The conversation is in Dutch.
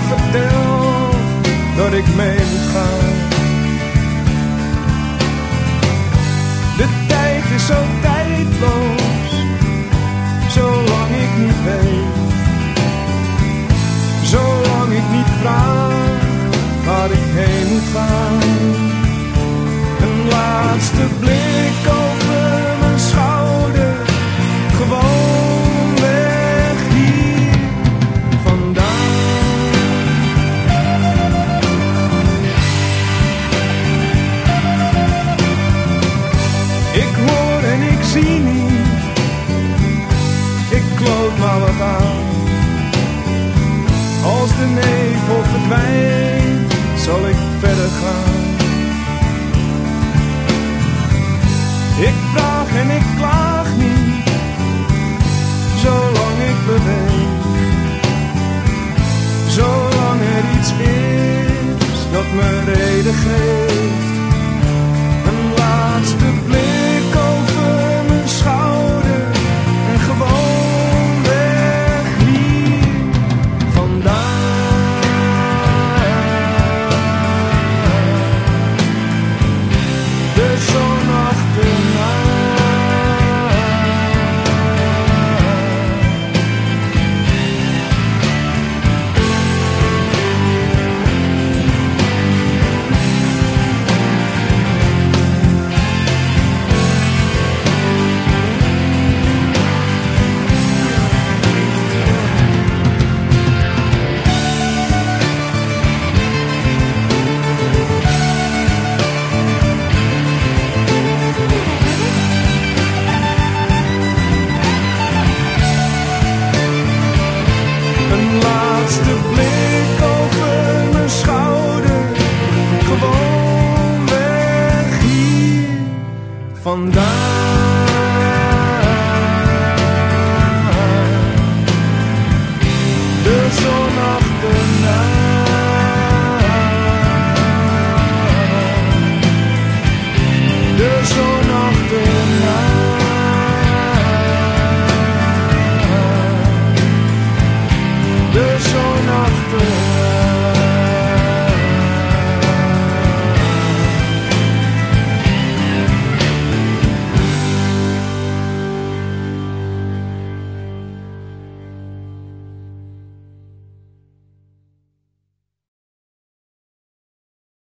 vertelt dat ik mee moet gaan. De tijd is zo tijdloos, zolang ik niet weet, zolang ik niet vraag waar ik heen moet gaan. Een laatste blik over mijn schouder, gewoon weg hier vandaan. Ik hoor en ik zie niet, ik kloot maar wat aan. Als de nevel verdwijnt, zal ik verder gaan. Ik vraag en ik klaag niet, zolang ik beweeg, zolang er iets is dat me reden geeft. Een laatste blik over mijn schouder en gewoon weg hier vandaan. De zon achterna. Een laatste blik over mijn schouder, gewoon weg hier vandaan.